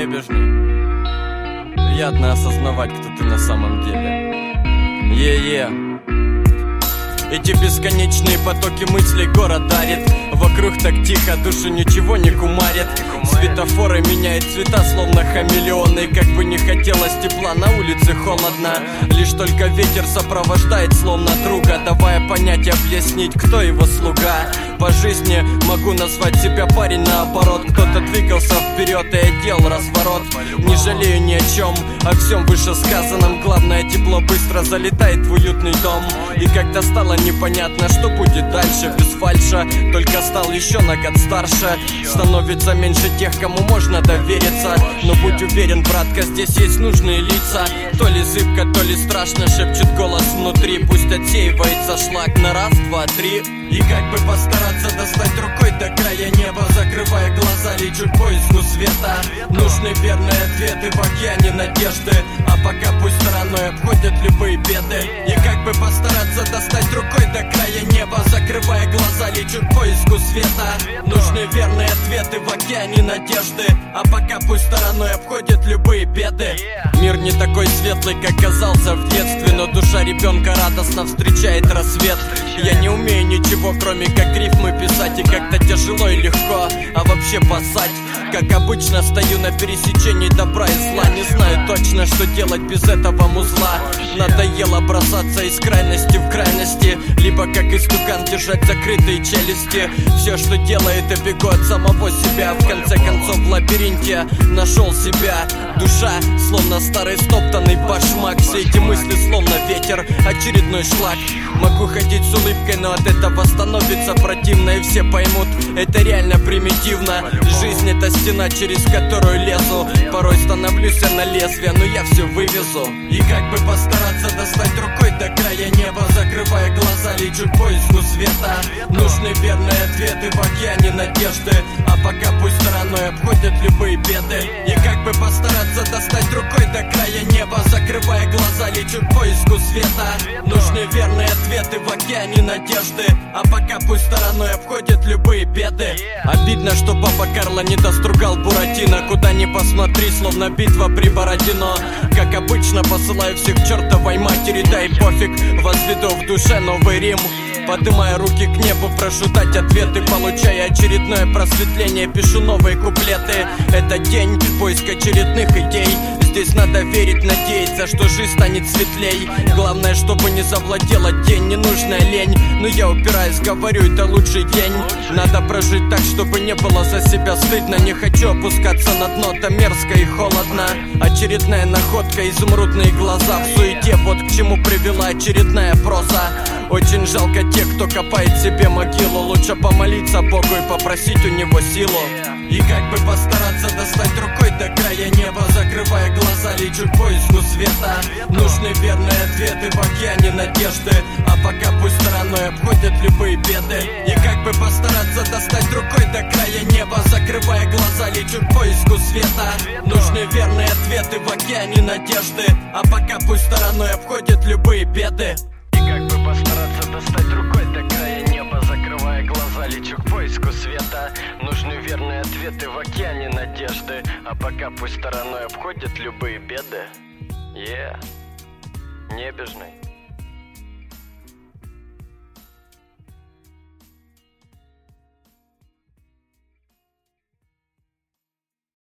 Небежный. Приятно осознавать, кто ты на самом деле. Эти бесконечные потоки мыслей город дарит. Вокруг так тихо, душу ничего не кумарит. Светофоры меняют цвета, словно хамелеоны. Как бы не хотелось тепла, на улице холодно. Лишь только ветер сопровождает, словно друга, давая понять и объяснить, кто его слуга. По жизни могу назвать себя парень наоборот. Кто-то двигался вперед, и я делал разворот. Не жалею ни о чем, о всем вышесказанном. Главное, тепло быстро залетает в уютный дом. И когда стало непонятно, что будет дальше, без фальша, только стал еще на год старше. Становится меньше тех, кому можно довериться. Но будь уверен, братка, здесь есть нужные лица. То ли зыбко, то ли страшно, шепчет голос внутри. Пусть отсеивается шлак на раз, два, три. И как бы постараться достать рукой до края неба, закрывая глаза, лечу к поиску света. Нужны верные ответы в океане надежды, а пока пусть стороной обходят любые беды. И как бы постараться достать рукой до края неба, закрывая глаза, лечу к поиску света. Нужны верные ответы в океане надежды, а пока пусть стороной обходят любые беды. Мир не такой светлый, как казался в детстве, но душа ребенка радостно встречает рассвет. Я не умею ничего, кроме как рифмы писать, и как-то тяжело и легко, а вообще поссать. Как обычно, стою на пересечении добра и зла. Не знаю точно, что делать без этого музла. Надоело бросаться из крайности в крайности, либо как истукан держать закрытые челюсти. Все, что делает, я бегу от самого себя. В конце концов в лабиринте нашел себя. Душа, словно старый стоптанный башмак. Все эти мысли, словно ветер, очередной шлак. Могу ходить с улыбкой, но от этого становится противно. И все поймут, это реально примитивно. Жизнь — это стена, через которую лезу. Порой становлюсь я на лезвие, но я все вывезу. И как бы постараться достать рукой до края неба, закрывая глаза, лечу к поиску света. Нужны верные ответы в океане надежды, а пока пусть стороной обходят любые беды. И как бы постараться достать рукой до края неба, закрывая глаза, лечу к поиску света. Нужны верные ответы в океане надежды, а пока пусть стороной обходят любые беды. Обидно, что папа Карло не достругал Буратино. Куда ни посмотри, словно битва при Бородино. Как обычно, посылаю всех к чертовой матери, да и пофиг, возведу в душе новый Рим. Поднимая руки к небу, прошу дать ответы, получая очередное просветление, пишу новые куплеты. Это день поиска очередных идей. Здесь надо верить, надеяться, что жизнь станет светлей. Главное, чтобы не завладела тень, ненужная лень. Но я упираюсь, говорю, это лучший день. Надо прожить так, чтобы не было за себя стыдно. Не хочу опускаться на дно, там мерзко и холодно. Очередная находка, изумрудные глаза в суете. Вот к чему привела очередная проза. Очень жалко тех, кто копает себе могилу. Лучше помолиться Богу и попросить у него силу. И как бы постараться достать рукой до края неба, закрывая глаза, лечу к поиску света. Нужны верные ответы в океане надежды, а пока пусть стороной обходят любые беды. И как бы постараться достать рукой до края неба, закрывая глаза, лечу к поиску света. Нужны верные ответы в океане надежды, а пока пусть стороной обходят любые беды. Как бы постараться достать рукой до края неба, закрывая глаза, лечу к поиску света. Нужны верные ответы в океане надежды, а пока пусть стороной обходят любые беды. Небежный.